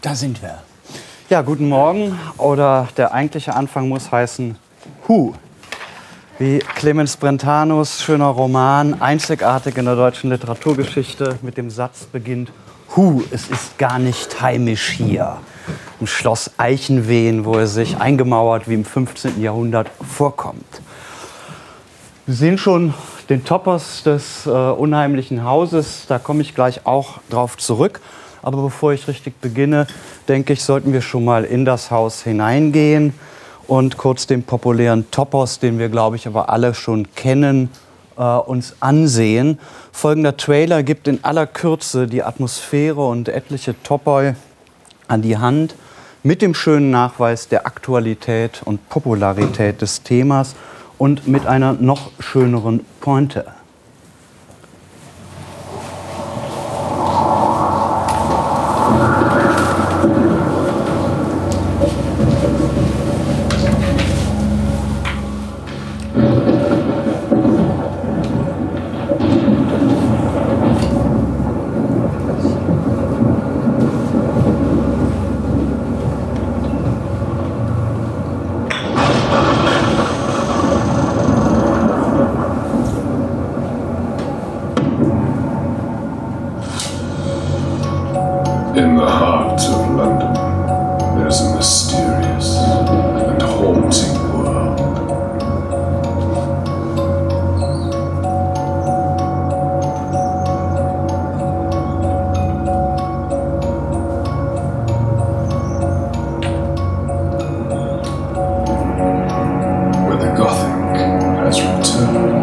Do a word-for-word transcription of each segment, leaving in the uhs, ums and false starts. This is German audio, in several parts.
Da sind wir. Ja, guten Morgen. Oder der eigentliche Anfang muss heißen Hu. Wie Clemens Brentanos schöner Roman, einzigartig in der deutschen Literaturgeschichte, mit dem Satz beginnt: Hu, es ist gar nicht heimisch hier. Im Schloss Eichenwehen, wo er sich eingemauert wie im fünfzehnten Jahrhundert vorkommt. Wir sehen schon den Topos des äh, unheimlichen Hauses, da komme ich gleich auch drauf zurück. Aber bevor ich richtig beginne, denke ich, sollten wir schon mal in das Haus hineingehen und kurz den populären Topos, den wir, glaube ich, aber alle schon kennen, äh, uns ansehen. Folgender Trailer gibt in aller Kürze die Atmosphäre und etliche Topoi an die Hand mit dem schönen Nachweis der Aktualität und Popularität des Themas und mit einer noch schöneren Pointe. In the heart of London, there's a mysterious and haunting world. Where the Gothic has returned.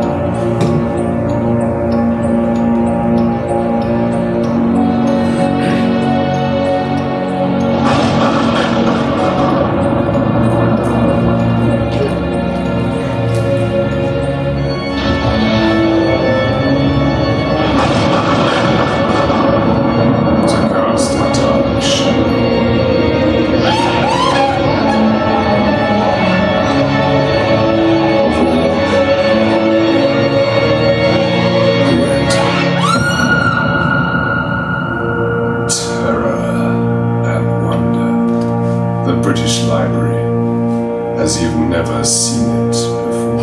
British Library, as you've never seen it before.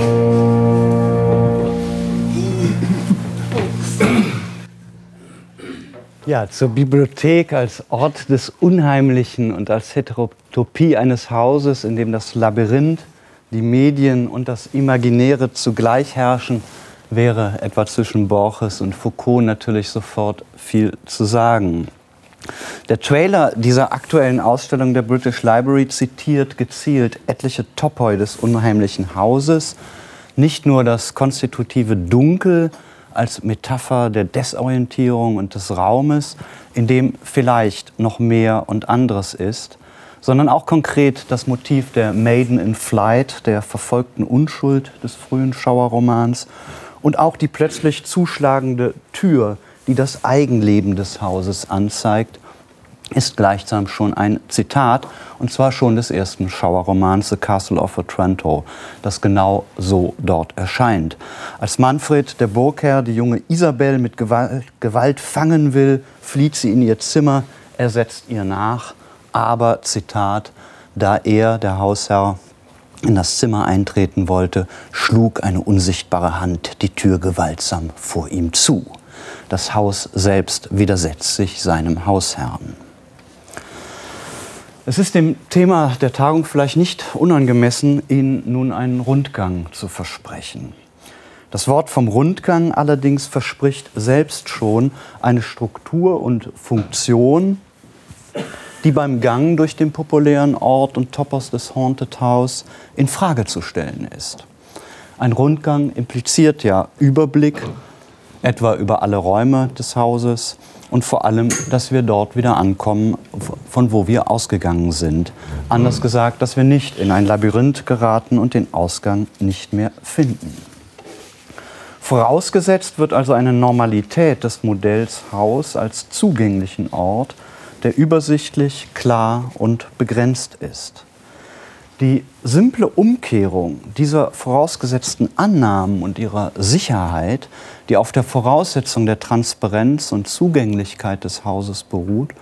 Ja, zur Bibliothek als Ort des Unheimlichen und als Heterotopie eines Hauses, in dem das Labyrinth, die Medien und das Imaginäre zugleich herrschen, wäre etwa zwischen Borges und Foucault natürlich sofort viel zu sagen. Der Trailer dieser aktuellen Ausstellung der British Library zitiert gezielt etliche Topoi des unheimlichen Hauses. Nicht nur das konstitutive Dunkel als Metapher der Desorientierung und des Raumes, in dem vielleicht noch mehr und anderes ist, sondern auch konkret das Motiv der Maiden in Flight, der verfolgten Unschuld des frühen Schauerromans und auch die plötzlich zuschlagende Tür, die das Eigenleben des Hauses anzeigt, ist gleichsam schon ein Zitat, und zwar schon des ersten Schauerromans The Castle of Otranto, das genau so dort erscheint. Als Manfred, der Burgherr, die junge Isabel mit Gewalt, Gewalt fangen will, flieht sie in ihr Zimmer, er setzt ihr nach, aber, Zitat, da er, der Hausherr, in das Zimmer eintreten wollte, schlug eine unsichtbare Hand die Tür gewaltsam vor ihm zu. Das Haus selbst widersetzt sich seinem Hausherrn. Es ist dem Thema der Tagung vielleicht nicht unangemessen, Ihnen nun einen Rundgang zu versprechen. Das Wort vom Rundgang allerdings verspricht selbst schon eine Struktur und Funktion, die beim Gang durch den populären Ort und Topos des Haunted House in Frage zu stellen ist. Ein Rundgang impliziert ja Überblick, etwa über alle Räume des Hauses und vor allem, dass wir dort wieder ankommen, von wo wir ausgegangen sind. Anders gesagt, dass wir nicht in ein Labyrinth geraten und den Ausgang nicht mehr finden. Vorausgesetzt wird also eine Normalität des Modells Haus als zugänglichen Ort, der übersichtlich, klar und begrenzt ist. Die simple Umkehrung dieser vorausgesetzten Annahmen und ihrer Sicherheit, die auf der Voraussetzung der Transparenz und Zugänglichkeit des Hauses beruht,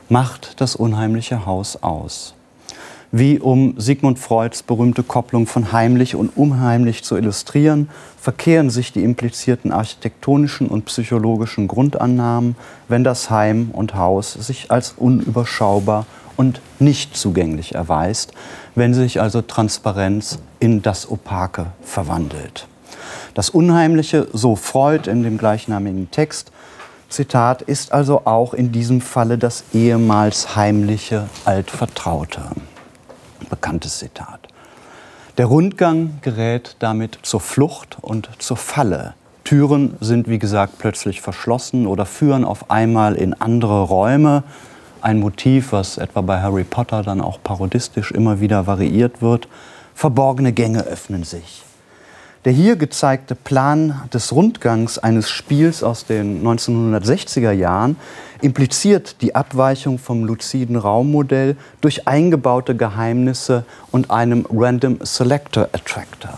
macht das unheimliche Haus aus. Wie um Sigmund Freuds berühmte Kopplung von heimlich und unheimlich zu illustrieren, verkehren sich die implizierten architektonischen und psychologischen Grundannahmen, wenn das Heim und Haus sich als unüberschaubar und nicht zugänglich erweist, wenn sich also Transparenz in das Opake verwandelt. Das Unheimliche, so Freud in dem gleichnamigen Text, Zitat, ist also auch in diesem Falle das ehemals Heimliche Altvertraute. Bekanntes Zitat. Der Rundgang gerät damit zur Flucht und zur Falle. Türen sind, wie gesagt, plötzlich verschlossen oder führen auf einmal in andere Räume. Ein Motiv, was etwa bei Harry Potter dann auch parodistisch immer wieder variiert wird. Verborgene Gänge öffnen sich. Der hier gezeigte Plan des Rundgangs eines Spiels aus den neunzehnhundertsechziger Jahren impliziert die Abweichung vom luziden Raummodell durch eingebaute Geheimnisse und einem Random Selector Attractor.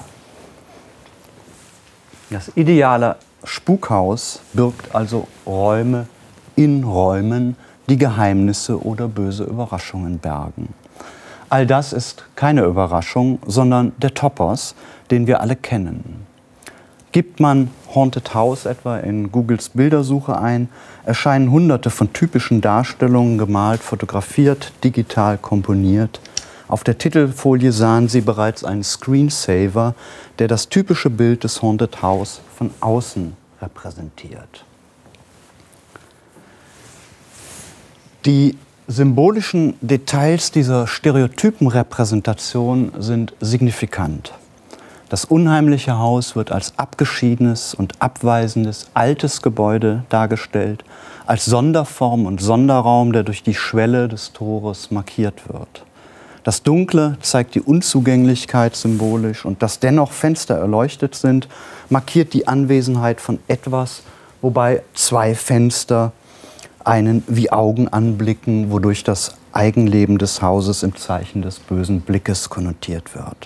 Das ideale Spukhaus birgt also Räume in Räumen, die Geheimnisse oder böse Überraschungen bergen. All das ist keine Überraschung, sondern der Topos, den wir alle kennen. Gibt man Haunted House etwa in Googles Bildersuche ein, erscheinen hunderte von typischen Darstellungen, gemalt, fotografiert, digital komponiert. Auf der Titelfolie sahen Sie bereits einen Screensaver, der das typische Bild des Haunted House von außen repräsentiert. Die symbolischen Details dieser Stereotypenrepräsentation sind signifikant. Das unheimliche Haus wird als abgeschiedenes und abweisendes altes Gebäude dargestellt, als Sonderform und Sonderraum, der durch die Schwelle des Tores markiert wird. Das Dunkle zeigt die Unzugänglichkeit symbolisch und dass dennoch Fenster erleuchtet sind, markiert die Anwesenheit von etwas, wobei zwei Fenster einen wie Augen anblicken, wodurch das Eigenleben des Hauses im Zeichen des bösen Blickes konnotiert wird.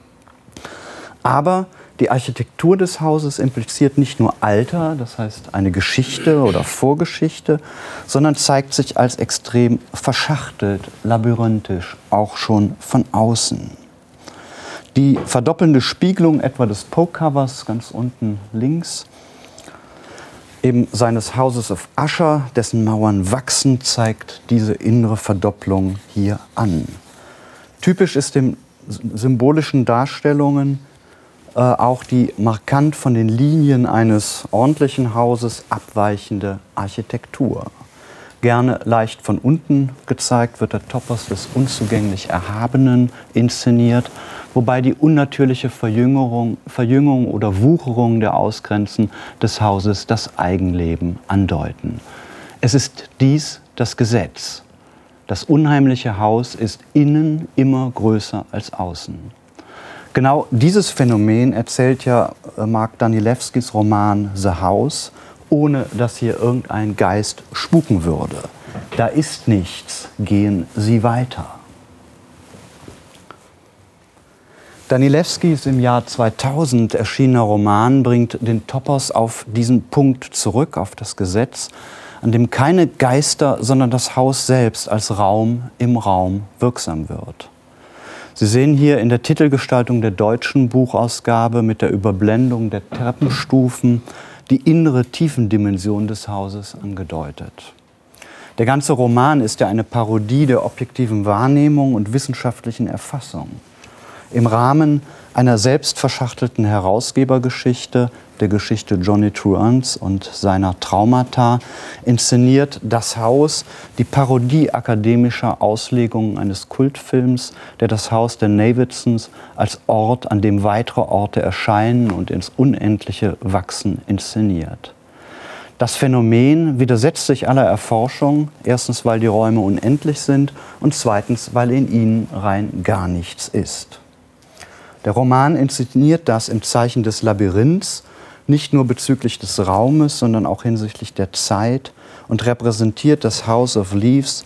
Aber die Architektur des Hauses impliziert nicht nur Alter, das heißt eine Geschichte oder Vorgeschichte, sondern zeigt sich als extrem verschachtelt, labyrinthisch, auch schon von außen. Die verdoppelnde Spiegelung etwa des Poke-Covers ganz unten links, eben seines Houses of Usher, dessen Mauern wachsen, zeigt diese innere Verdopplung hier an. Typisch ist den symbolischen Darstellungen äh, auch die markant von den Linien eines ordentlichen Hauses abweichende Architektur. Gerne leicht von unten gezeigt wird der Topos des unzugänglich Erhabenen inszeniert, wobei die unnatürliche Verjüngerung, Verjüngung oder Wucherung der Ausgrenzen des Hauses das Eigenleben andeuten. Es ist dies das Gesetz. Das unheimliche Haus ist innen immer größer als außen. Genau dieses Phänomen erzählt ja Mark Danilewskis Roman The House, ohne dass hier irgendein Geist spuken würde. Da ist nichts, gehen Sie weiter. Danilewskis im Jahr zweitausend erschienener Roman bringt den Topos auf diesen Punkt zurück, auf das Gesetz, an dem keine Geister, sondern das Haus selbst als Raum im Raum wirksam wird. Sie sehen hier in der Titelgestaltung der deutschen Buchausgabe mit der Überblendung der Treppenstufen die innere Tiefendimension des Hauses angedeutet. Der ganze Roman ist ja eine Parodie der objektiven Wahrnehmung und wissenschaftlichen Erfassung. Im Rahmen einer selbstverschachtelten Herausgebergeschichte, der Geschichte Johnny Truants und seiner Traumata, inszeniert Das Haus die Parodie akademischer Auslegungen eines Kultfilms, der das Haus der Navidsons als Ort, an dem weitere Orte erscheinen und ins Unendliche wachsen, inszeniert. Das Phänomen widersetzt sich aller Erforschung, erstens, weil die Räume unendlich sind und zweitens, weil in ihnen rein gar nichts ist. Der Roman inszeniert das im Zeichen des Labyrinths, nicht nur bezüglich des Raumes, sondern auch hinsichtlich der Zeit und repräsentiert das House of Leaves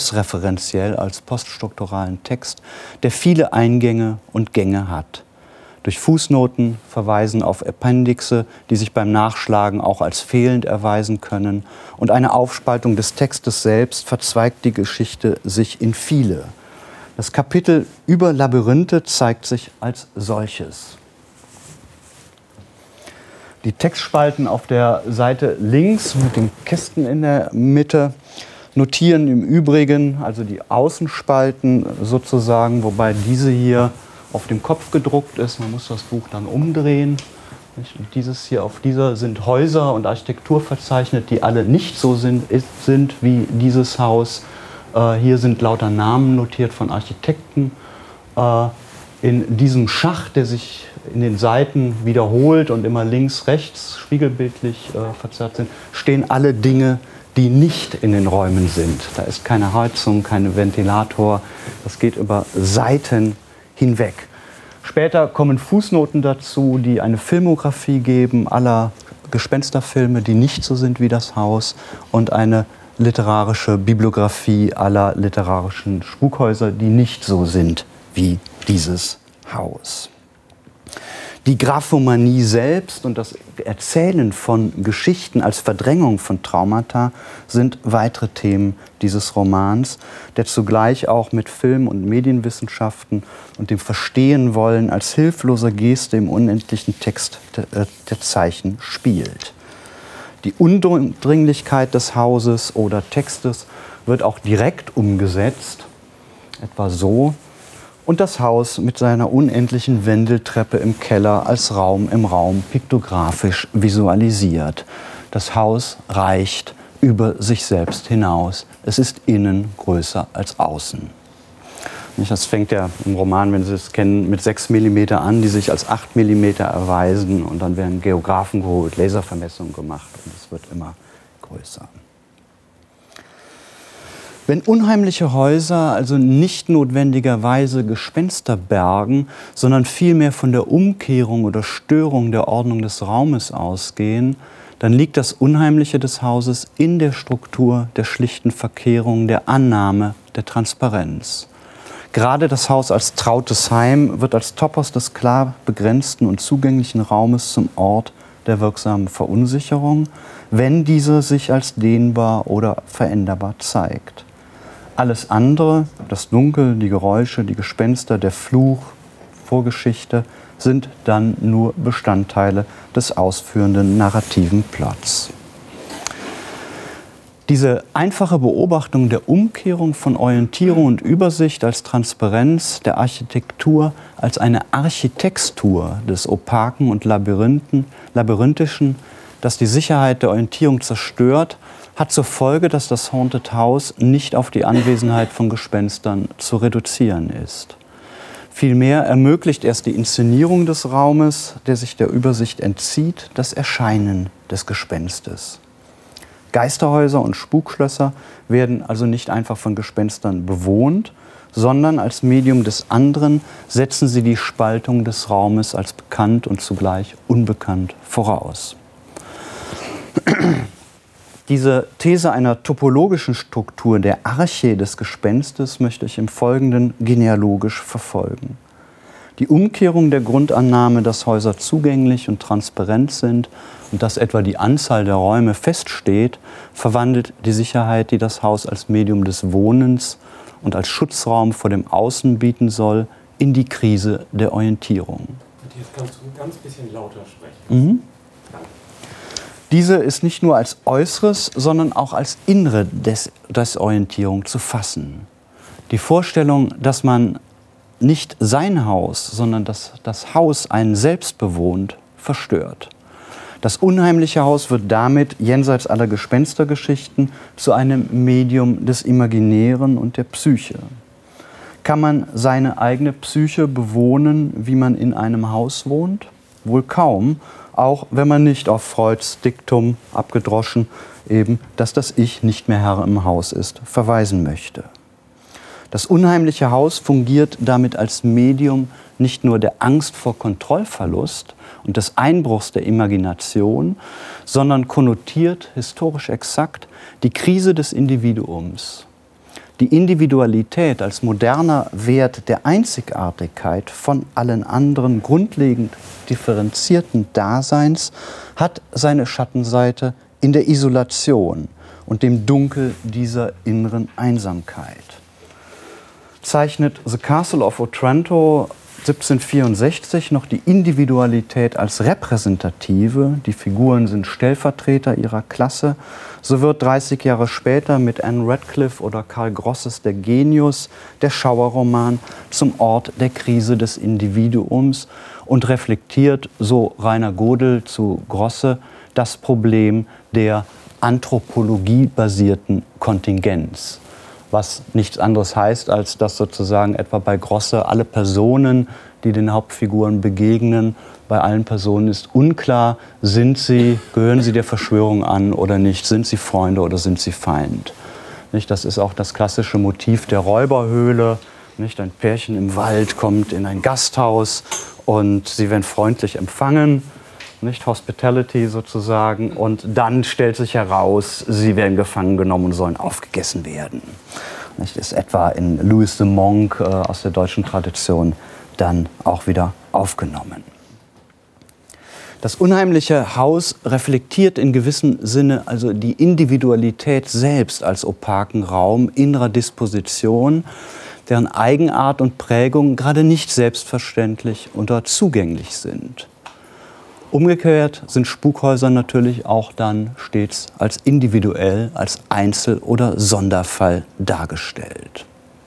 selbstreferenziell als poststrukturalen Text, der viele Eingänge und Gänge hat. durch Fußnoten verweisen auf Appendixe, die sich beim Nachschlagen auch als fehlend erweisen können. Und eine Aufspaltung des Textes selbst verzweigt die Geschichte sich in viele. Das Kapitel über Labyrinthe zeigt sich als solches. Die Textspalten auf der Seite links mit den Kästen in der Mitte notieren im Übrigen, also die Außenspalten sozusagen, wobei diese hier auf dem Kopf gedruckt ist. Man muss das Buch dann umdrehen. Und dieses hier auf dieser sind Häuser und Architektur verzeichnet, die alle nicht so sind, sind wie dieses Haus. Äh, hier sind lauter Namen notiert von Architekten. Äh, in diesem Schacht, der sich in den Seiten wiederholt und immer links, rechts spiegelbildlich äh, verzerrt sind, stehen alle Dinge, die nicht in den Räumen sind. Da ist keine Heizung, kein Ventilator. Das geht über Seiten hinweg. Später kommen Fußnoten dazu, die eine Filmografie geben aller Gespensterfilme, die nicht so sind wie das Haus, und eine literarische Bibliografie aller literarischen Spukhäuser, die nicht so sind wie dieses Haus. Die Graphomanie selbst und das Erzählen von Geschichten als Verdrängung von Traumata sind weitere Themen dieses Romans, der zugleich auch mit Film- und Medienwissenschaften und dem Verstehenwollen als hilfloser Geste im unendlichen Text der, der Zeichen spielt. Die Undringlichkeit des Hauses oder Textes wird auch direkt umgesetzt, etwa so: Und das Haus mit seiner unendlichen Wendeltreppe im Keller als Raum im Raum piktografisch visualisiert. Das Haus reicht über sich selbst hinaus. Es ist innen größer als außen. Das fängt ja im Roman, wenn Sie es kennen, mit sechs Millimeter an, die sich als acht Millimeter erweisen. Und dann werden Geographen geholt, Laservermessungen gemacht und es wird immer größer. Wenn unheimliche Häuser also nicht notwendigerweise Gespenster bergen, sondern vielmehr von der Umkehrung oder Störung der Ordnung des Raumes ausgehen, dann liegt das Unheimliche des Hauses in der Struktur der schlichten Verkehrung, der Annahme, der Transparenz. Gerade das Haus als trautes Heim wird als Topos des klar begrenzten und zugänglichen Raumes zum Ort der wirksamen Verunsicherung, wenn dieser sich als dehnbar oder veränderbar zeigt. Alles andere, das Dunkel, die Geräusche, die Gespenster, der Fluch, Vorgeschichte, sind dann nur Bestandteile des ausführenden narrativen Plots. Diese einfache Beobachtung der Umkehrung von Orientierung und Übersicht als Transparenz der Architektur, als eine Architextur des Opaken und Labyrinthen, Labyrinthischen, das die Sicherheit der Orientierung zerstört, hat zur Folge, dass das Haunted House nicht auf die Anwesenheit von Gespenstern zu reduzieren ist. Vielmehr ermöglicht erst die Inszenierung des Raumes, der sich der Übersicht entzieht, das Erscheinen des Gespenstes. Geisterhäuser und Spukschlösser werden also nicht einfach von Gespenstern bewohnt, sondern als Medium des anderen setzen sie die Spaltung des Raumes als bekannt und zugleich unbekannt voraus. Diese These einer topologischen Struktur der Arche des Gespenstes möchte ich im Folgenden genealogisch verfolgen. Die Umkehrung der Grundannahme, dass Häuser zugänglich und transparent sind und dass etwa die Anzahl der Räume feststeht, verwandelt die Sicherheit, die das Haus als Medium des Wohnens und als Schutzraum vor dem Außen bieten soll, in die Krise der Orientierung. Matthias, kannst du ein ganz bisschen lauter sprechen? Mhm. Diese ist nicht nur als Äußeres, sondern auch als Innere des, Desorientierung zu fassen. Die Vorstellung, dass man nicht sein Haus, sondern dass das Haus einen selbst bewohnt, verstört. Das unheimliche Haus wird damit, jenseits aller Gespenstergeschichten, zu einem Medium des Imaginären und der Psyche. Kann man seine eigene Psyche bewohnen, wie man in einem Haus wohnt? Wohl kaum, auch wenn man nicht auf Freuds Diktum, abgedroschen, eben, dass das Ich nicht mehr Herr im Haus ist, verweisen möchte. Das unheimliche Haus fungiert damit als Medium nicht nur der Angst vor Kontrollverlust und des Einbruchs der Imagination, sondern konnotiert historisch exakt die Krise des Individuums. die Individualität als moderner Wert der Einzigartigkeit von allen anderen grundlegend differenzierten Daseins hat seine Schattenseite in der Isolation und dem Dunkel dieser inneren Einsamkeit. Zeichnet The Castle of Otranto siebzehnhundertvierundsechzig noch die Individualität als repräsentative, die Figuren sind Stellvertreter ihrer Klasse, so wird dreißig Jahre später mit Anne Radcliffe oder Karl Grosses Der Genius der Schauerroman zum Ort der Krise des Individuums und reflektiert, so Rainer Godel zu Grosse, das Problem der anthropologiebasierten Kontingenz. Was nichts anderes heißt, als dass sozusagen etwa bei Grosse alle Personen, die den Hauptfiguren begegnen, bei allen Personen ist unklar, sind sie, gehören sie der Verschwörung an oder nicht, sind sie Freunde oder sind sie Feind. Nicht? Das ist auch das klassische Motiv der Räuberhöhle. Nicht? Ein Pärchen im Wald kommt in ein Gasthaus und sie werden freundlich empfangen. Nicht Hospitality sozusagen, und dann stellt sich heraus, sie werden gefangen genommen und sollen aufgegessen werden. Nicht, ist etwa in Louis de Monk äh, aus der deutschen Tradition dann auch wieder aufgenommen. Das unheimliche Haus reflektiert in gewissem Sinne also die Individualität selbst als opaken Raum innerer Disposition, deren Eigenart und Prägung gerade nicht selbstverständlich oder zugänglich sind. Umgekehrt sind Spukhäuser natürlich auch dann stets als individuell, als Einzel- oder Sonderfall dargestellt.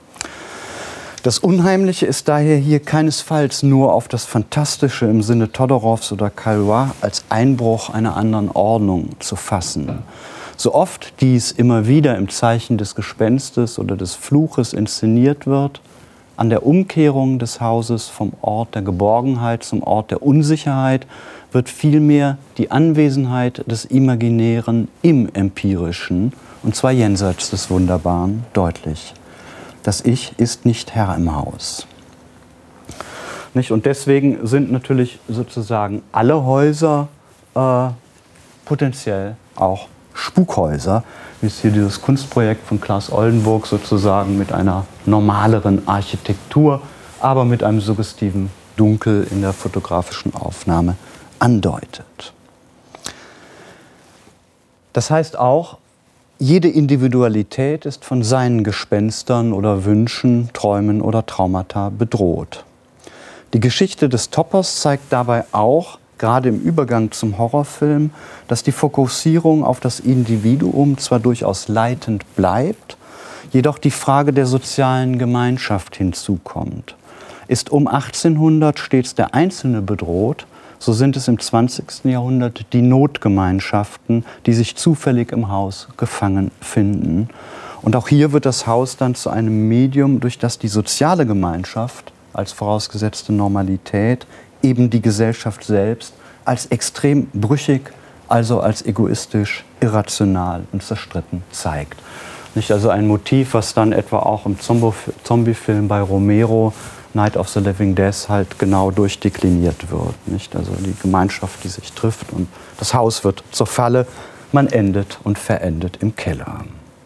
Das Unheimliche ist daher hier keinesfalls nur auf das Fantastische im Sinne Todorows oder Calois als Einbruch einer anderen Ordnung zu fassen. So oft dies immer wieder im Zeichen des Gespenstes oder des Fluches inszeniert wird, an der Umkehrung des Hauses vom Ort der Geborgenheit zum Ort der Unsicherheit wird vielmehr die Anwesenheit des Imaginären im Empirischen, und zwar jenseits des Wunderbaren, deutlich. Das Ich ist nicht Herr im Haus. Nicht? Und deswegen sind natürlich sozusagen alle Häuser äh, potenziell auch Spukhäuser, wie es hier dieses Kunstprojekt von Claes Oldenburg sozusagen mit einer normaleren Architektur, aber mit einem suggestiven Dunkel in der fotografischen Aufnahme andeutet. Das heißt auch, jede Individualität ist von seinen Gespenstern oder Wünschen, Träumen oder Traumata bedroht. Die Geschichte des Toppers zeigt dabei auch, gerade im Übergang zum Horrorfilm, dass die Fokussierung auf das Individuum zwar durchaus leitend bleibt, jedoch die Frage der sozialen Gemeinschaft hinzukommt. Ist um achtzehnhundert stets der Einzelne bedroht, so sind es im zwanzigsten Jahrhundert die Notgemeinschaften, die sich zufällig im Haus gefangen finden. Und auch hier wird das Haus dann zu einem Medium, durch das die soziale Gemeinschaft als vorausgesetzte Normalität eben die Gesellschaft selbst als extrem brüchig, also als egoistisch, irrational und zerstritten zeigt. Nicht also ein Motiv, was dann etwa auch im Zombie-Film bei Romero, Night of the Living Dead, halt genau durchdekliniert wird. Nicht? Also die Gemeinschaft, die sich trifft, und das Haus wird zur Falle, man endet und verendet im Keller.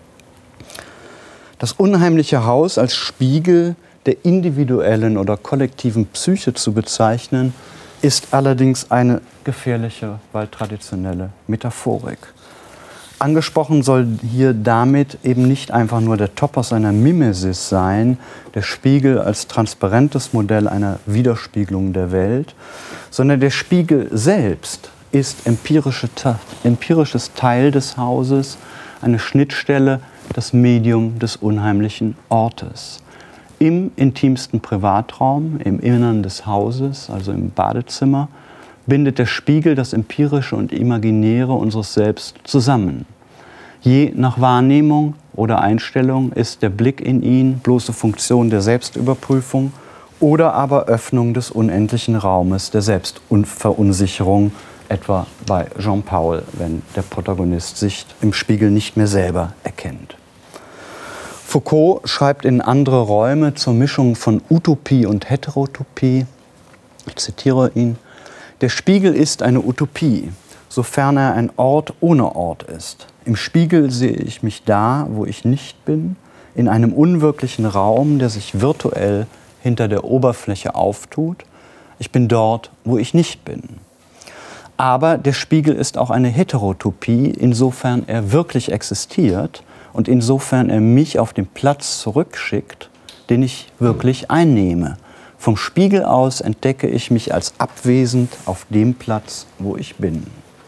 Das unheimliche Haus als Spiegel der individuellen oder kollektiven Psyche zu bezeichnen, ist allerdings eine gefährliche, weil traditionelle Metaphorik. Angesprochen soll hier damit eben nicht einfach nur der Topos einer Mimesis sein, der Spiegel als transparentes Modell einer Widerspiegelung der Welt, sondern der Spiegel selbst ist empirische, empirisches Teil des Hauses, eine Schnittstelle, das Medium des unheimlichen Ortes. Im intimsten Privatraum, im Innern des Hauses, also im Badezimmer, bindet der Spiegel das Empirische und Imaginäre unseres Selbst zusammen. Je nach Wahrnehmung oder Einstellung ist der Blick in ihn bloße Funktion der Selbstüberprüfung oder aber Öffnung des unendlichen Raumes der Selbstverunsicherung, etwa bei Jean-Paul, wenn der Protagonist sich im Spiegel nicht mehr selber erkennt. Foucault schreibt in Andere Räume zur Mischung von Utopie und Heterotopie, ich zitiere ihn: Der Spiegel ist eine Utopie, sofern er ein Ort ohne Ort ist. Im Spiegel sehe ich mich da, wo ich nicht bin. in einem unwirklichen Raum, der sich virtuell hinter der Oberfläche auftut. Ich bin dort, wo ich nicht bin. Aber der Spiegel ist auch eine Heterotopie, insofern er wirklich existiert und insofern er mich auf den Platz zurückschickt, den ich wirklich einnehme. Vom Spiegel aus entdecke ich mich als abwesend auf dem Platz, wo ich bin.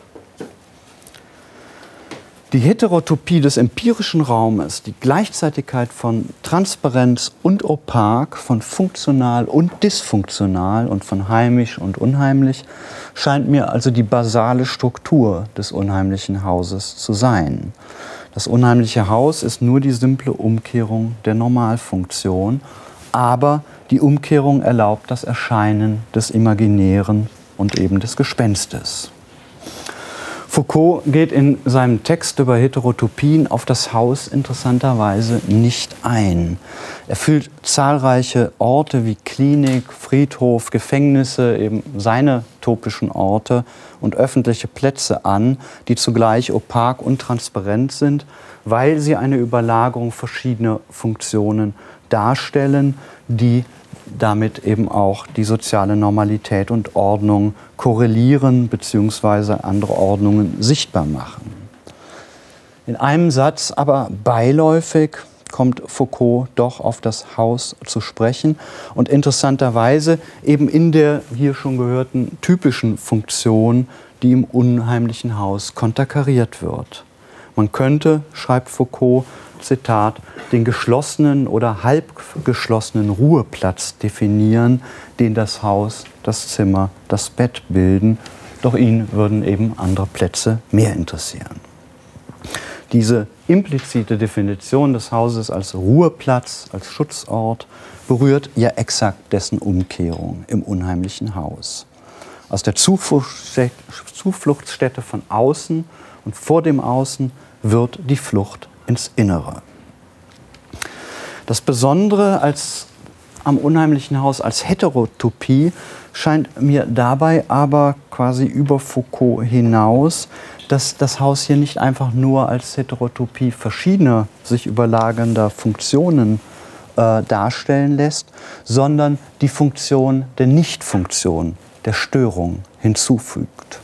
Die Heterotopie des empirischen Raumes, die Gleichzeitigkeit von Transparenz und Opak, von funktional und dysfunktional und von heimisch und unheimlich, scheint mir also die basale Struktur des unheimlichen Hauses zu sein. Das unheimliche Haus ist nur die simple Umkehrung der Normalfunktion, aber die Umkehrung erlaubt das Erscheinen des Imaginären und eben des Gespenstes. Foucault geht in seinem Text über Heterotopien auf das Haus interessanterweise nicht ein. Er führt zahlreiche Orte wie Klinik, Friedhof, Gefängnisse, eben seine topischen Orte und öffentliche Plätze an, die zugleich opak und transparent sind, weil sie eine Überlagerung verschiedener Funktionen darstellen, die damit eben auch die soziale Normalität und Ordnung korrelieren bzw. andere Ordnungen sichtbar machen. In einem Satz, aber beiläufig, kommt Foucault doch auf das Haus zu sprechen und interessanterweise eben in der hier schon gehörten typischen Funktion, die im unheimlichen Haus konterkariert wird. Man könnte, schreibt Foucault, Zitat, den geschlossenen oder halbgeschlossenen Ruheplatz definieren, den das Haus, das Zimmer, das Bett bilden. Doch ihn würden eben andere Plätze mehr interessieren. Diese implizite Definition des Hauses als Ruheplatz, als Schutzort, berührt ja exakt dessen Umkehrung im unheimlichen Haus. Aus der Zufluchtsstätte von außen und vor dem Außen wird die Flucht ins Innere. Das Besondere als, am unheimlichen Haus als Heterotopie scheint mir dabei aber quasi über Foucault hinaus, dass das Haus hier nicht einfach nur als Heterotopie verschiedener, sich überlagernder Funktionen äh, darstellen lässt, sondern die Funktion der Nichtfunktion, der Störung hinzufügt.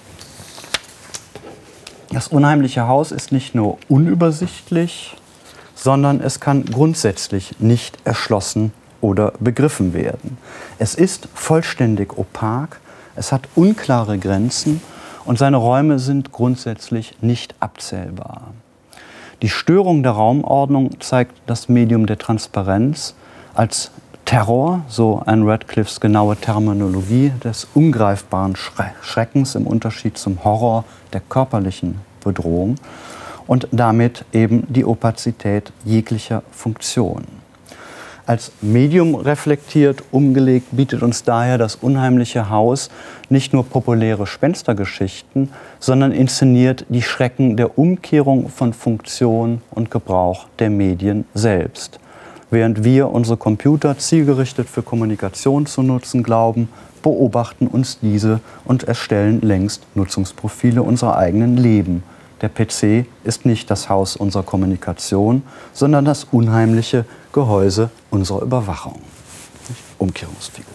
Das unheimliche Haus ist nicht nur unübersichtlich, sondern es kann grundsätzlich nicht erschlossen oder begriffen werden. Es ist vollständig opak, es hat unklare Grenzen und seine Räume sind grundsätzlich nicht abzählbar. Die Störung der Raumordnung zeigt das Medium der Transparenz als Terror, so ein Radcliffes genaue Terminologie des ungreifbaren Schreckens im Unterschied zum Horror der körperlichen Bedrohung und damit eben die Opazität jeglicher Funktion. Als Medium reflektiert, umgelegt, bietet uns daher das unheimliche Haus nicht nur populäre Gespenstergeschichten, sondern inszeniert die Schrecken der Umkehrung von Funktion und Gebrauch der Medien selbst. Während wir unsere Computer zielgerichtet für Kommunikation zu nutzen glauben, beobachten uns diese und erstellen längst Nutzungsprofile unserer eigenen Leben. Der P C ist nicht das Haus unserer Kommunikation, sondern das unheimliche Gehäuse unserer Überwachung. Umkehrungsfigur.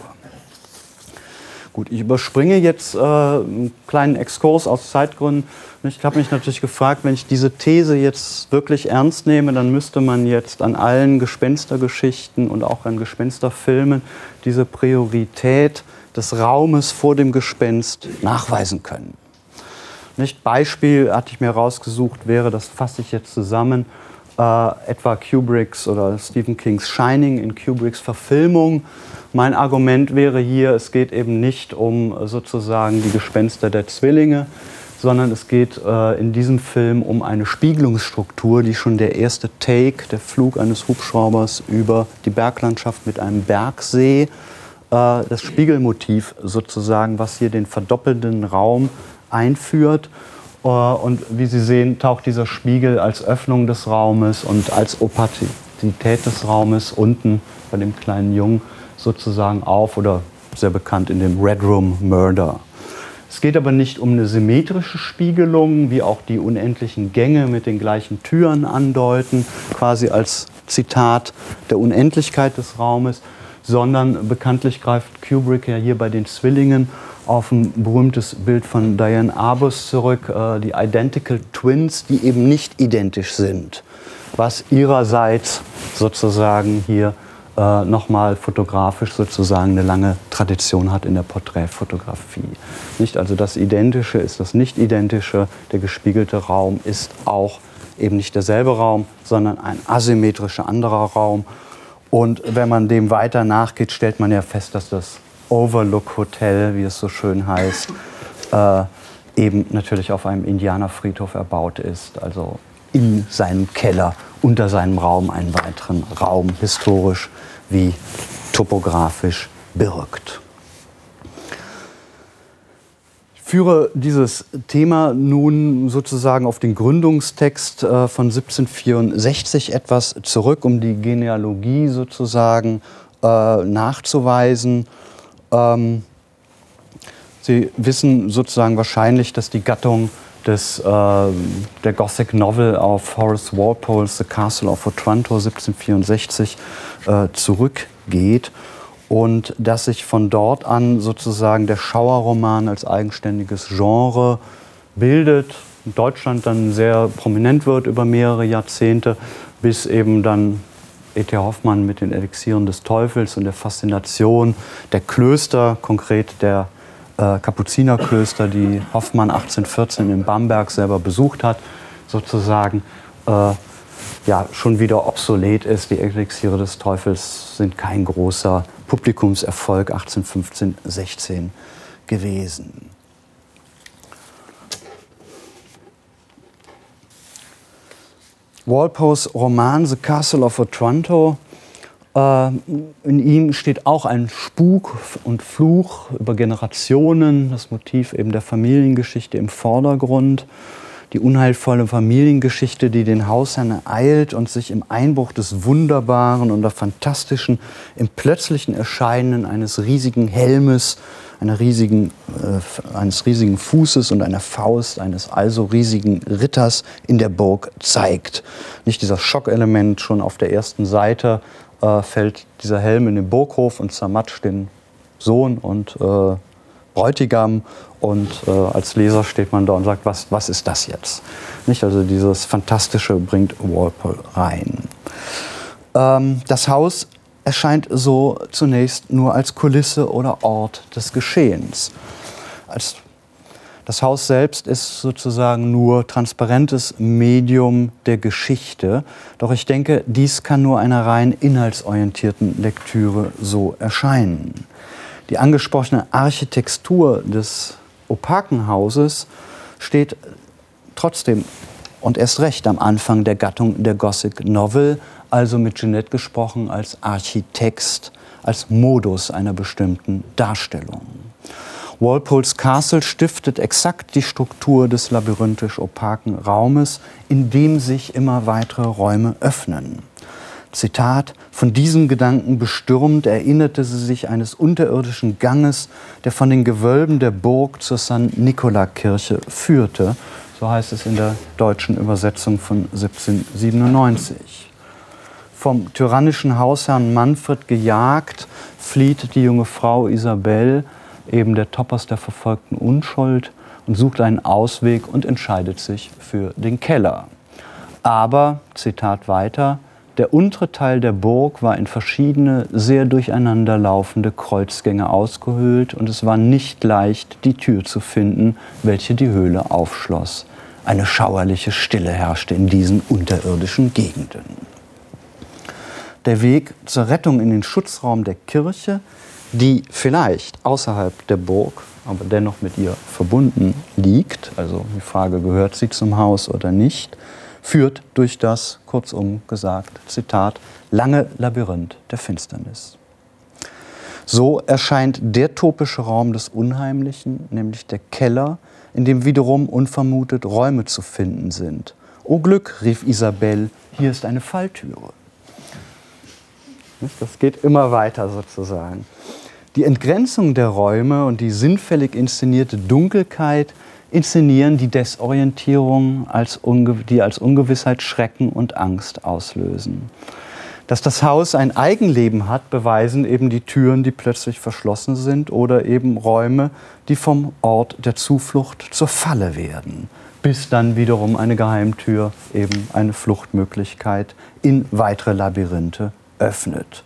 Gut, ich überspringe jetzt äh, einen kleinen Exkurs aus Zeitgründen. Ich habe mich natürlich gefragt, wenn ich diese These jetzt wirklich ernst nehme, dann müsste man jetzt an allen Gespenstergeschichten und auch an Gespensterfilmen diese Priorität des Raumes vor dem Gespenst nachweisen können. Nicht? Beispiel hatte ich mir rausgesucht, wäre, das fasse ich jetzt zusammen, äh, etwa Kubricks oder Stephen Kings Shining in Kubricks Verfilmung. Mein Argument wäre hier, es geht eben nicht um sozusagen die Gespenster der Zwillinge, sondern es geht äh, in diesem Film um eine Spiegelungsstruktur, die schon der erste Take, der Flug eines Hubschraubers über die Berglandschaft mit einem Bergsee, äh, das Spiegelmotiv sozusagen, was hier den verdoppelnden Raum einführt. Und wie Sie sehen, taucht dieser Spiegel als Öffnung des Raumes und als Opazität des Raumes unten bei dem kleinen Jungen sozusagen auf, oder sehr bekannt in dem Red Room Murder. Es geht aber nicht um eine symmetrische Spiegelung, wie auch die unendlichen Gänge mit den gleichen Türen andeuten, quasi als Zitat der Unendlichkeit des Raumes, sondern bekanntlich greift Kubrick ja hier bei den Zwillingen auf ein berühmtes Bild von Diane Arbus zurück, äh, die Identical Twins, die eben nicht identisch sind, was ihrerseits sozusagen hier äh, nochmal fotografisch sozusagen eine lange Tradition hat in der Porträtfotografie. Nicht also das Identische ist das Nicht-Identische, der gespiegelte Raum ist auch eben nicht derselbe Raum, sondern ein asymmetrischer anderer Raum. Und wenn man dem weiter nachgeht, stellt man ja fest, dass das Overlook Hotel, wie es so schön heißt, äh, eben natürlich auf einem Indianerfriedhof erbaut ist. Also in seinem Keller, unter seinem Raum einen weiteren Raum, historisch wie topografisch birgt. Ich führe dieses Thema nun sozusagen auf den Gründungstext äh, von siebzehnhundertvierundsechzig etwas zurück, um die Genealogie sozusagen äh, nachzuweisen. Ähm, Sie wissen sozusagen wahrscheinlich, dass die Gattung des, äh, der Gothic Novel auf Horace Walpole's The Castle of Otranto siebzehnhundertvierundsechzig äh, zurückgeht und dass sich von dort an sozusagen der Schauerroman als eigenständiges Genre bildet, in Deutschland dann sehr prominent wird über mehrere Jahrzehnte, bis eben dann E T Hoffmann mit den Elixieren des Teufels und der Faszination der Klöster, konkret der äh, Kapuzinerklöster, die Hoffmann achtzehnhundertvierzehn in Bamberg selber besucht hat, sozusagen äh, ja, schon wieder obsolet ist. Die Elixiere des Teufels sind kein großer Publikumserfolg achtzehnhundertfünfzehn sechzehn gewesen. Walpoles Roman The Castle of Otranto, äh, in ihm steht auch ein Spuk und Fluch über Generationen, das Motiv eben der Familiengeschichte im Vordergrund, die unheilvolle Familiengeschichte, die den Hausherrn ereilt und sich im Einbruch des Wunderbaren und der Fantastischen, im plötzlichen Erscheinen eines riesigen Helmes, einer riesigen, äh, eines riesigen Fußes und einer Faust eines also riesigen Ritters in der Burg zeigt. Nicht dieser Schockelement, schon auf der ersten Seite äh, fällt dieser Helm in den Burghof und zermatscht den Sohn und äh, Bräutigam. Und äh, als Leser steht man da und sagt, was, was ist das jetzt? Nicht? Also dieses Fantastische bringt Walpole rein. Ähm, das Haus erscheint so zunächst nur als Kulisse oder Ort des Geschehens. Als das Haus selbst ist sozusagen nur transparentes Medium der Geschichte. Doch ich denke, dies kann nur einer rein inhaltsorientierten Lektüre so erscheinen. Die angesprochene Architektur des opaken Hauses steht trotzdem und erst recht am Anfang der Gattung der Gothic Novel, also mit Jeanette gesprochen als Architext, als Modus einer bestimmten Darstellung. Walpoles Castle stiftet exakt die Struktur des labyrinthisch-opaken Raumes, in dem sich immer weitere Räume öffnen. Zitat: Von diesem Gedanken bestürmt erinnerte sie sich eines unterirdischen Ganges, der von den Gewölben der Burg zur San-Nicola-Kirche führte. So heißt es in der deutschen Übersetzung von siebzehnhundertsiebenundneunzig. Vom tyrannischen Hausherrn Manfred gejagt, flieht die junge Frau Isabelle, eben der Topos der verfolgten Unschuld, und sucht einen Ausweg und entscheidet sich für den Keller. Aber, Zitat weiter, der untere Teil der Burg war in verschiedene, sehr durcheinanderlaufende Kreuzgänge ausgehöhlt und es war nicht leicht, die Tür zu finden, welche die Höhle aufschloss. Eine schauerliche Stille herrschte in diesen unterirdischen Gegenden. Der Weg zur Rettung in den Schutzraum der Kirche, die vielleicht außerhalb der Burg, aber dennoch mit ihr verbunden liegt, also die Frage, gehört sie zum Haus oder nicht, führt durch das, kurzum gesagt, Zitat, lange Labyrinth der Finsternis. So erscheint der topische Raum des Unheimlichen, nämlich der Keller, in dem wiederum unvermutet Räume zu finden sind. O Glück, rief Isabelle, hier ist eine Falltüre. Das geht immer weiter sozusagen. Die Entgrenzung der Räume und die sinnfällig inszenierte Dunkelheit inszenieren die Desorientierung, als Unge die als Ungewissheit Schrecken und Angst auslösen. Dass das Haus ein Eigenleben hat, beweisen eben die Türen, die plötzlich verschlossen sind, oder eben Räume, die vom Ort der Zuflucht zur Falle werden, bis dann wiederum eine Geheimtür eben eine Fluchtmöglichkeit in weitere Labyrinthe öffnet.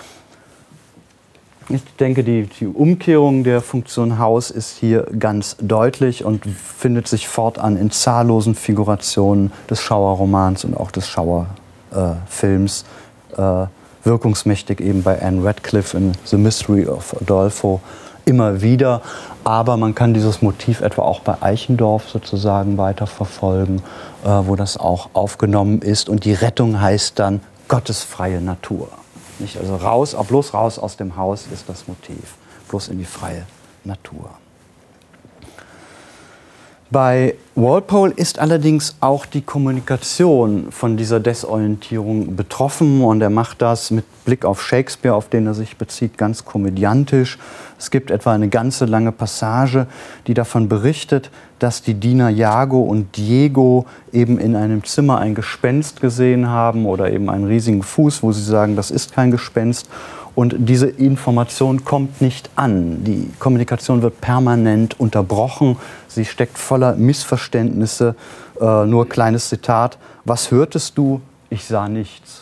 Ich denke, die, die Umkehrung der Funktion Haus ist hier ganz deutlich und findet sich fortan in zahllosen Figurationen des Schauerromans und auch des Schauerfilms. Äh, wirkungsmächtig eben bei Anne Radcliffe in The Mystery of Udolpho immer wieder. Aber man kann dieses Motiv etwa auch bei Eichendorff sozusagen weiterverfolgen, äh, wo das auch aufgenommen ist. Und die Rettung heißt dann gottesfreie Natur. Nicht? Also raus, auch bloß raus aus dem Haus ist das Motiv, bloß in die freie Natur. Bei Walpole ist allerdings auch die Kommunikation von dieser Desorientierung betroffen, und er macht das mit Blick auf Shakespeare, auf den er sich bezieht, ganz komödiantisch. Es gibt etwa eine ganze lange Passage, die davon berichtet, dass die Diener Iago und Diego eben in einem Zimmer ein Gespenst gesehen haben oder eben einen riesigen Fuß, wo sie sagen, das ist kein Gespenst. Und diese Information kommt nicht an. Die Kommunikation wird permanent unterbrochen. Sie steckt voller Missverständnisse. Äh, nur kleines Zitat. Was hörtest du? Ich sah nichts.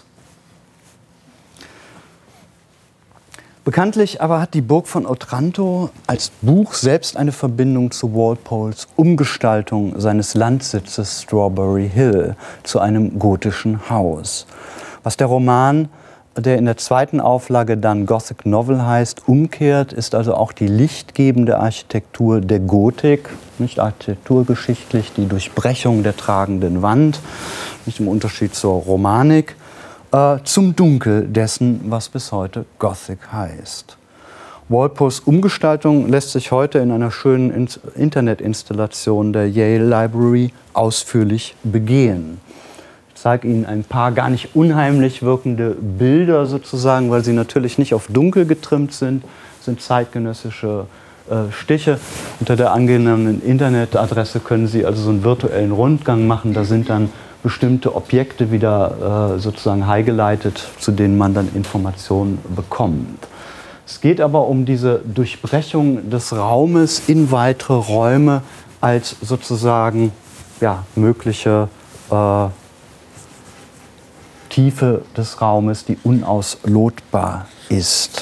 Bekanntlich aber hat die Burg von Otranto als Buch selbst eine Verbindung zu Walpoles Umgestaltung seines Landsitzes Strawberry Hill zu einem gotischen Haus. Was der Roman, der in der zweiten Auflage dann Gothic Novel heißt, umkehrt, ist also auch die lichtgebende Architektur der Gotik, nicht architekturgeschichtlich die Durchbrechung der tragenden Wand, nicht im Unterschied zur Romanik, äh, zum Dunkel dessen, was bis heute Gothic heißt. Walpoles Umgestaltung lässt sich heute in einer schönen Internetinstallation der Yale Library ausführlich begehen. Ich zeige Ihnen ein paar gar nicht unheimlich wirkende Bilder sozusagen, weil sie natürlich nicht auf dunkel getrimmt sind, das sind zeitgenössische äh, Stiche. Unter der angenehmenen Internetadresse können Sie also so einen virtuellen Rundgang machen. Da sind dann bestimmte Objekte wieder äh, sozusagen highgeleitet, zu denen man dann Informationen bekommt. Es geht aber um diese Durchbrechung des Raumes in weitere Räume als sozusagen ja, mögliche äh, Tiefe des Raumes, die unauslotbar ist.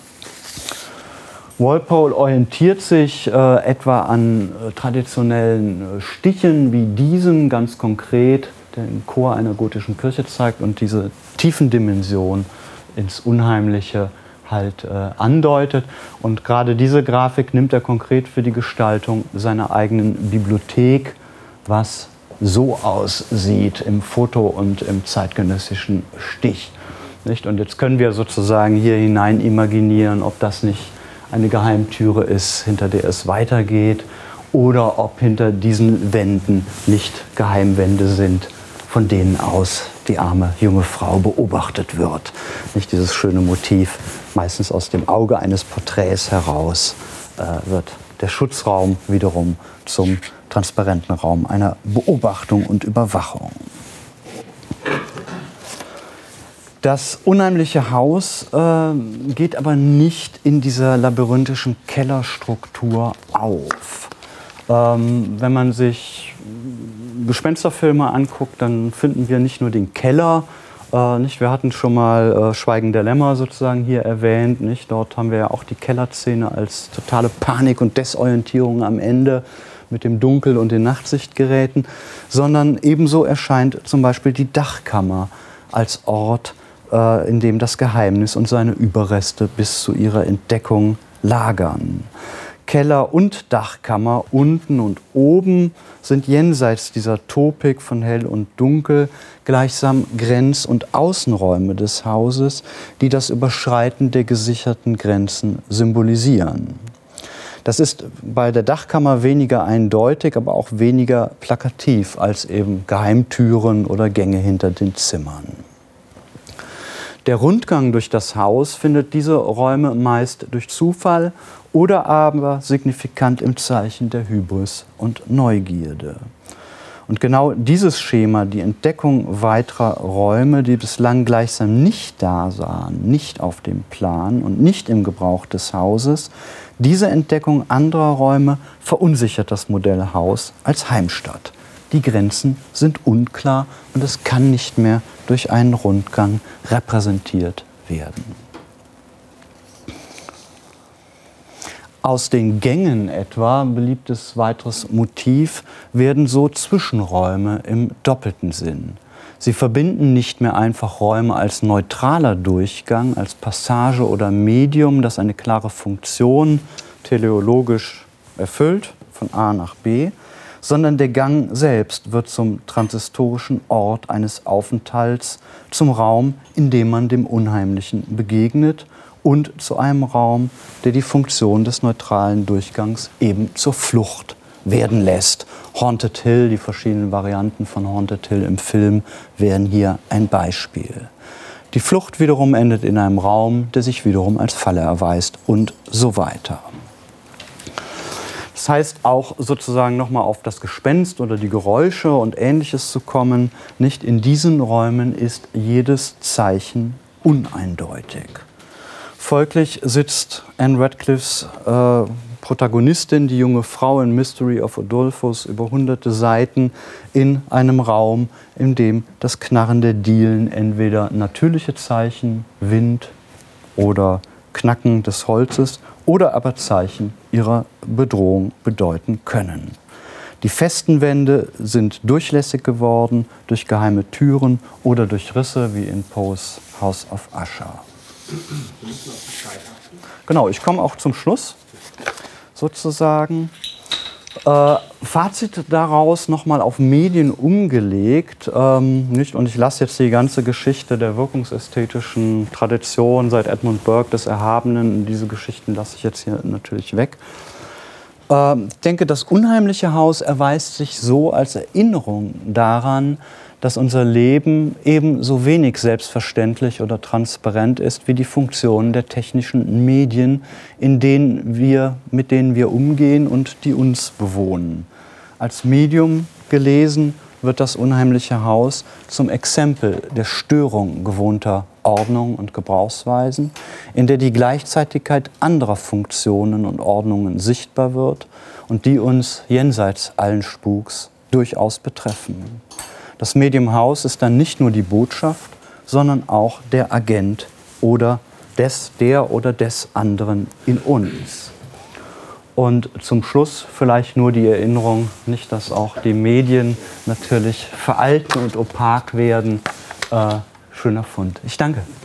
Walpole orientiert sich äh, etwa an äh, traditionellen äh, Stichen wie diesem ganz konkret, der den Chor einer gotischen Kirche zeigt und diese Tiefendimension ins Unheimliche halt äh, andeutet. Und gerade diese Grafik nimmt er konkret für die Gestaltung seiner eigenen Bibliothek, was so aussieht im Foto und im zeitgenössischen Stich. Nicht? Und jetzt können wir sozusagen hier hinein imaginieren, ob das nicht eine Geheimtüre ist, hinter der es weitergeht, oder ob hinter diesen Wänden nicht Geheimwände sind, von denen aus die arme junge Frau beobachtet wird. Nicht dieses schöne Motiv, meistens aus dem Auge eines Porträts heraus, äh, wird der Schutzraum wiederum zum transparenten Raum einer Beobachtung und Überwachung. Das unheimliche Haus äh, geht aber nicht in dieser labyrinthischen Kellerstruktur auf. Ähm, wenn man sich Gespensterfilme anguckt, dann finden wir nicht nur den Keller, äh, nicht? Wir hatten schon mal äh, Schweigen der Lämmer sozusagen hier erwähnt. Nicht? Dort haben wir ja auch die Kellerszene als totale Panik und Desorientierung am Ende mit dem Dunkel und den Nachtsichtgeräten, sondern ebenso erscheint zum Beispiel die Dachkammer als Ort, äh, in dem das Geheimnis und seine Überreste bis zu ihrer Entdeckung lagern. Keller und Dachkammer unten und oben sind jenseits dieser Topik von Hell und Dunkel gleichsam Grenz- und Außenräume des Hauses, die das Überschreiten der gesicherten Grenzen symbolisieren. Das ist bei der Dachkammer weniger eindeutig, aber auch weniger plakativ als eben Geheimtüren oder Gänge hinter den Zimmern. Der Rundgang durch das Haus findet diese Räume meist durch Zufall oder aber signifikant im Zeichen der Hybris und Neugierde. Und genau dieses Schema, die Entdeckung weiterer Räume, die bislang gleichsam nicht da sahen, nicht auf dem Plan und nicht im Gebrauch des Hauses, diese Entdeckung anderer Räume verunsichert das Modell Haus als Heimstatt. Die Grenzen sind unklar und es kann nicht mehr durch einen Rundgang repräsentiert werden. Aus den Gängen etwa, beliebtes weiteres Motiv, werden so Zwischenräume im doppelten Sinn. Sie verbinden nicht mehr einfach Räume als neutraler Durchgang, als Passage oder Medium, das eine klare Funktion teleologisch erfüllt, von A nach B, sondern der Gang selbst wird zum transhistorischen Ort eines Aufenthalts, zum Raum, in dem man dem Unheimlichen begegnet, und zu einem Raum, der die Funktion des neutralen Durchgangs eben zur Flucht werden lässt. Haunted Hill, die verschiedenen Varianten von Haunted Hill im Film wären hier ein Beispiel. Die Flucht wiederum endet in einem Raum, der sich wiederum als Falle erweist und so weiter. Das heißt auch sozusagen nochmal auf das Gespenst oder die Geräusche und Ähnliches zu kommen. Nicht in diesen Räumen ist jedes Zeichen uneindeutig. Folglich sitzt Anne Radcliffes äh, Protagonistin, die junge Frau in Mystery of Adolphus, über hunderte Seiten in einem Raum, in dem das Knarren der Dielen entweder natürliche Zeichen, Wind oder Knacken des Holzes oder aber Zeichen ihrer Bedrohung bedeuten können. Die festen Wände sind durchlässig geworden durch geheime Türen oder durch Risse wie in Poes House of Usher. Genau, ich komme auch zum Schluss, sozusagen. Äh, Fazit daraus nochmal auf Medien umgelegt. Ähm, nicht? Und ich lasse jetzt die ganze Geschichte der wirkungsästhetischen Tradition seit Edmund Burke des Erhabenen, diese Geschichten lasse ich jetzt hier natürlich weg. Äh, ich denke, das unheimliche Haus erweist sich so als Erinnerung daran, dass unser Leben ebenso wenig selbstverständlich oder transparent ist wie die Funktionen der technischen Medien, in denen wir, mit denen wir umgehen und die uns bewohnen. Als Medium gelesen wird das unheimliche Haus zum Exempel der Störung gewohnter Ordnung und Gebrauchsweisen, in der die Gleichzeitigkeit anderer Funktionen und Ordnungen sichtbar wird und die uns jenseits allen Spuks durchaus betreffen. Das Medium Haus ist dann nicht nur die Botschaft, sondern auch der Agent oder des, der oder des anderen in uns. Und zum Schluss vielleicht nur die Erinnerung, nicht, dass auch die Medien natürlich veralten und opak werden. Äh, schöner Fund. Ich danke.